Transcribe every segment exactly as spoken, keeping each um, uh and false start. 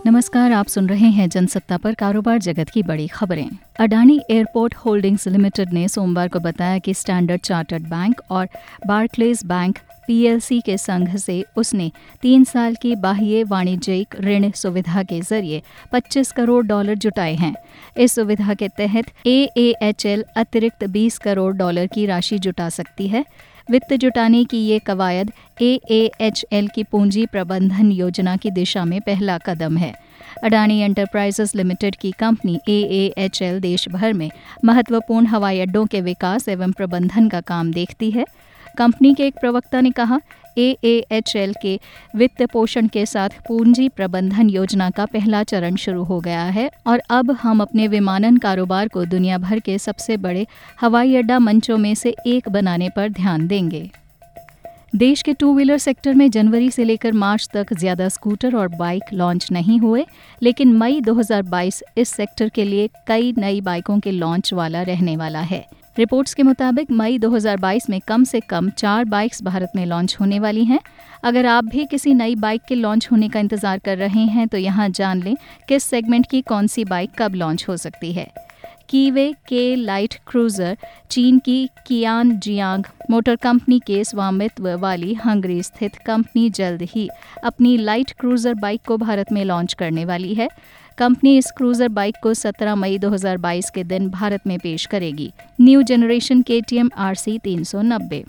नमस्कार, आप सुन रहे हैं जनसत्ता पर कारोबार जगत की बड़ी खबरें। अडानी एयरपोर्ट होल्डिंग्स लिमिटेड ने सोमवार को बताया कि स्टैंडर्ड चार्टर्ड बैंक और बार्कलेज बैंक पीएलसी के संघ से उसने तीन साल की बाह्य वाणिज्यिक ऋण सुविधा के जरिए पच्चीस करोड़ डॉलर जुटाए हैं। इस सुविधा के तहत एएएचएल अतिरिक्त बीस करोड़ डॉलर की राशि जुटा सकती है। वित्त जुटाने की ये कवायद एएएचएल की पूंजी प्रबंधन योजना की दिशा में पहला कदम है। अडानी एंटरप्राइजेस लिमिटेड की कंपनी एएएचएल देश भर में महत्वपूर्ण हवाई अड्डों के विकास एवं प्रबंधन का काम देखती है। कंपनी के एक प्रवक्ता ने कहा, एएएचएल के वित्त पोषण के साथ पूंजी प्रबंधन योजना का पहला चरण शुरू हो गया है और अब हम अपने विमानन कारोबार को दुनिया भर के सबसे बड़े हवाई अड्डा मंचों में से एक बनाने पर ध्यान देंगे। देश के टू व्हीलर सेक्टर में जनवरी से लेकर मार्च तक ज्यादा स्कूटर और बाइक लॉन्च नहीं हुए, लेकिन मई दो हज़ार बाईस इस सेक्टर के लिए कई नई बाइकों के लॉन्च वाला रहने वाला है। रिपोर्ट्स के मुताबिक मई दो हज़ार बाईस में कम से कम चार बाइक्स भारत में लॉन्च होने वाली हैं। अगर आप भी किसी नई बाइक के लॉन्च होने का इंतजार कर रहे हैं तो यहाँ जान लें किस सेगमेंट की कौन सी बाइक कब लॉन्च हो सकती है। कीवे के लाइट क्रूजर चीन की कियान जियांग मोटर कंपनी के स्वामित्व वाली हंगरी स्थित कंपनी जल्द ही अपनी लाइट क्रूजर बाइक को भारत में लॉन्च करने वाली है। कंपनी इस क्रूजर बाइक को सत्रह मई दो हज़ार बाईस के दिन भारत में पेश करेगी। न्यू जनरेशन केटीएम आरसी तीन सौ नब्बे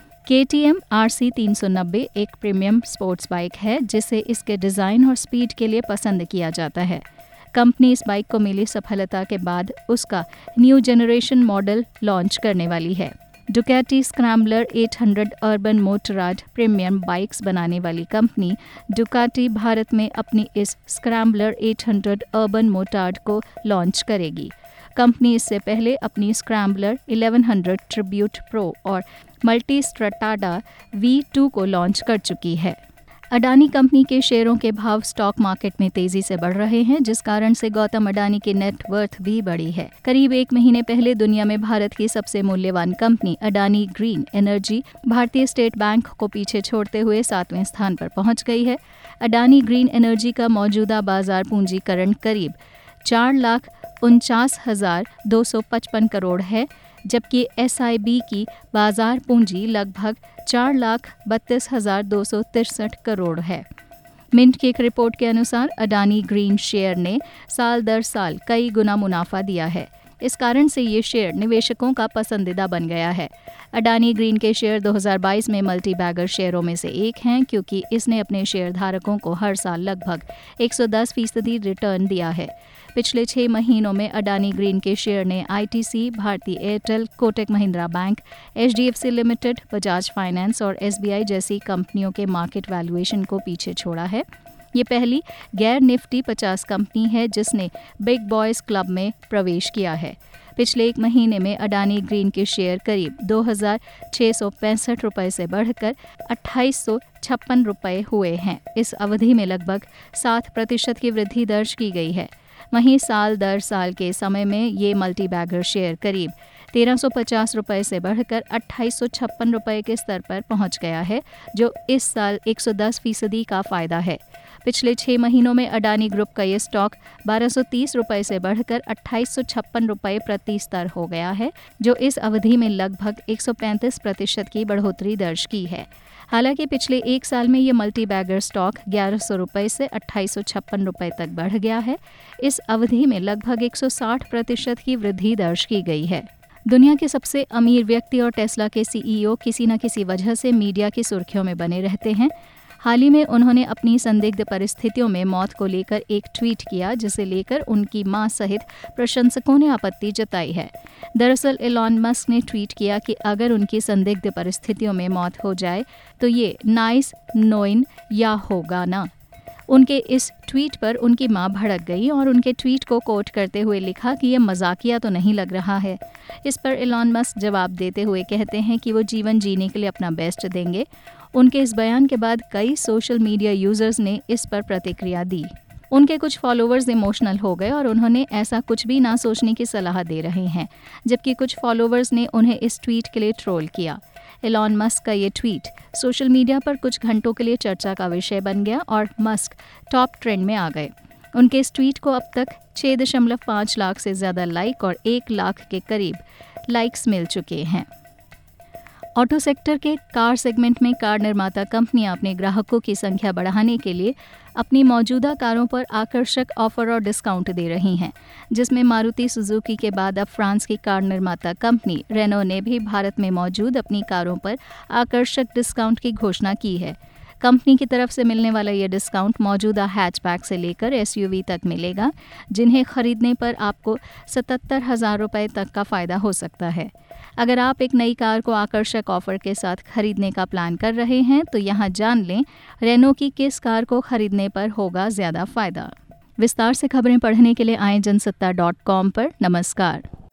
केटीएम आरसी तीन सौ नब्बे एक प्रीमियम स्पोर्ट्स बाइक है जिसे इसके डिज़ाइन और स्पीड के लिए पसंद किया जाता है। कंपनी इस बाइक को मिली सफलता के बाद उसका न्यू जनरेशन मॉडल लॉन्च करने वाली है। डुकाटी स्क्रैम्बलर आठ सौ अर्बन मोटराड प्रीमियम बाइक्स बनाने वाली कंपनी डुकाटी भारत में अपनी इस स्क्रैम्बलर आठ सौ अर्बन मोटार्ड को लॉन्च करेगी। कंपनी इससे पहले अपनी स्क्रैम्बलर ग्यारह सौ ट्रिब्यूट प्रो और मल्टी स्ट्रटाडा वी टू को लॉन्च कर चुकी है। अडानी कंपनी के शेयरों के भाव स्टॉक मार्केट में तेजी से बढ़ रहे हैं, जिस कारण से गौतम अडानी की नेट वर्थ भी बढ़ी है। करीब एक महीने पहले दुनिया में भारत की सबसे मूल्यवान कंपनी अडानी ग्रीन एनर्जी भारतीय स्टेट बैंक को पीछे छोड़ते हुए सातवें स्थान पर पहुंच गई है। अडानी ग्रीन एनर्जी का मौजूदा बाजार पूंजीकरण करीब चार लाख उनचास हजार दो सौ पचपन करोड़ है, जबकि एसआईबी की बाजार पूंजी लगभग चार लाख बत्तीस हजार दो सौ तिरसठ करोड़ है। मिंट की एक रिपोर्ट के अनुसार अडानी ग्रीन शेयर ने साल दर साल कई गुना मुनाफा दिया है। इस कारण से ये शेयर निवेशकों का पसंदीदा बन गया है। अडानी ग्रीन के शेयर दो हज़ार बाईस में मल्टी बैगर शेयरों में से एक हैं, क्योंकि इसने अपने शेयर धारकों को हर साल लगभग एक सौ दस फीसदी रिटर्न दिया है। पिछले छह महीनों में अडानी ग्रीन के शेयर ने ITC, Bharti Airtel, Kotak Mahindra Bank, HDFC Limited, Bajaj Finance और एसबीआई जैसी कंपनियों के मार्केट वैल्यूएशन को पीछे छोड़ा है। ये पहली गैर निफ्टी पचास कंपनी है जिसने बिग बॉयज क्लब में प्रवेश किया है। पिछले एक महीने में अडानी ग्रीन के शेयर करीब दो हज़ार छह सौ पैंसठ रुपये से बढ़कर अट्ठाईस सौ छप्पन रुपये हुए हैं। इस अवधि में लगभग सात प्रतिशत की वृद्धि दर्ज की गई है। वहीं साल दर साल के समय में ये मल्टी बैगर शेयर करीब तेरह सौ पचास रुपये से बढ़कर अट्ठाईस सौ छप्पन रुपये के स्तर पर पहुंच गया है, जो इस साल एक सौ दस फीसदी का फायदा है। पिछले छह महीनों में अडानी ग्रुप का ये स्टॉक बारह सौ तीस रुपये से बढ़कर अट्ठाईस सौ छप्पन रुपये प्रति स्तर हो गया है, जो इस अवधि में लगभग एक सौ पैंतीस प्रतिशत की बढ़ोतरी दर्ज की है। हालांकि पिछले एक साल में ये मल्टी बैगर स्टॉक ग्यारह सौ रुपये से अट्ठाईस सौ छप्पन रुपये तक बढ़ गया है। इस अवधि में लगभग एक सौ साठ प्रतिशत की वृद्धि दर्ज की गई है। दुनिया के सबसे अमीर व्यक्ति और टेस्ला के सीईओ किसी न किसी वजह से मीडिया की सुर्खियों में बने रहते हैं। हाल ही में उन्होंने अपनी संदिग्ध परिस्थितियों में मौत को लेकर एक ट्वीट किया, जिसे लेकर उनकी मां सहित प्रशंसकों ने आपत्ति जताई है। दरअसल एलॉन मस्क ने ट्वीट किया कि अगर उनकी संदिग्ध परिस्थितियों में मौत हो जाए तो ये नाइस नोइन या होगा ना। उनके इस ट्वीट पर उनकी मां भड़क गई और उनके ट्वीट को कोट करते हुए लिखा कि यह मजाकिया तो नहीं लग रहा है। इस पर एलॉन मस्क जवाब देते हुए कहते हैं कि वो जीवन जीने के लिए अपना बेस्ट देंगे। उनके इस बयान के बाद कई सोशल मीडिया यूजर्स ने इस पर प्रतिक्रिया दी। उनके कुछ फॉलोवर्स इमोशनल हो गए और उन्होंने ऐसा कुछ भी ना सोचने की सलाह दे रहे हैं, जबकि कुछ फॉलोवर्स ने उन्हें इस ट्वीट के लिए ट्रोल किया। एलॉन मस्क का ये ट्वीट सोशल मीडिया पर कुछ घंटों के लिए चर्चा का विषय बन गया और मस्क टॉप ट्रेंड में आ गए। उनके इस ट्वीट को अब तक छह दशमलव पाँच लाख से ज़्यादा लाइक और एक लाख के करीब लाइक्स मिल चुके हैं। ऑटो सेक्टर के कार सेगमेंट में कार निर्माता कंपनियां अपने ग्राहकों की संख्या बढ़ाने के लिए अपनी मौजूदा कारों पर आकर्षक ऑफर और डिस्काउंट दे रही हैं, जिसमें मारुति सुजुकी के बाद अब फ्रांस की कार निर्माता कंपनी रेनो ने भी भारत में मौजूद अपनी कारों पर आकर्षक डिस्काउंट की घोषणा की है। कंपनी की तरफ से मिलने वाला ये डिस्काउंट मौजूदा हैचबैक से लेकर एसयूवी तक मिलेगा, जिन्हें खरीदने पर आपको सतहत्तर हजार रुपये तक का फायदा हो सकता है। अगर आप एक नई कार को आकर्षक ऑफर के साथ खरीदने का प्लान कर रहे हैं तो यहाँ जान लें रेनो की किस कार को खरीदने पर होगा ज़्यादा फायदा। विस्तार से खबरें पढ़ने के लिए आएं जनसत्ता डॉट कॉम पर। नमस्कार।